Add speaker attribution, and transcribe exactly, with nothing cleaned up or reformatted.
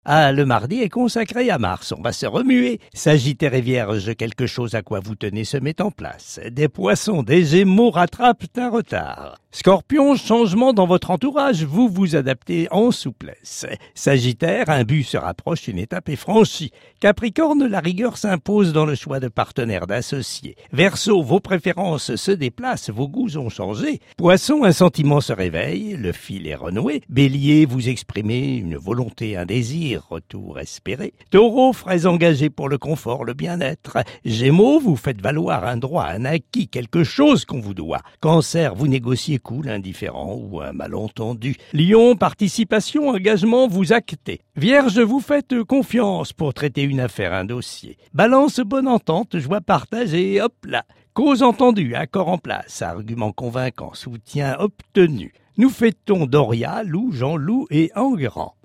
Speaker 1: Ah, le mardi est consacré à Mars, on va se remuer. Sagittaire et Vierge, quelque chose à quoi vous tenez se met en place. Des Poissons, des Gémeaux rattrapent un retard. Scorpion, changement dans votre entourage, vous vous adaptez en souplesse. Sagittaire, un but se rapproche, une étape est franchie. Capricorne, la rigueur s'impose dans le choix de partenaires, d'associés. Verseau, vos préférences se déplacent, vos goûts ont changé. Poisson, un sentiment se réveille, le fil est renoué. Bélier, vous exprimez une volonté, un désir, retour espéré. Taureau, frais engagé pour le confort, le bien-être. Gémeaux, vous faites valoir un droit, un acquis, quelque chose qu'on vous doit. Cancer, vous négociez cool, indifférent ou un malentendu. Lion, participation, engagement, vous actez. Vierge, vous faites confiance pour traiter une affaire, un dossier. Balance, bonne entente, joie partagée, hop là. Cause entendue, accord en place, argument convaincant, soutien obtenu. Nous fêtons Doria, Lou, Jean-Loup et Enguerrand.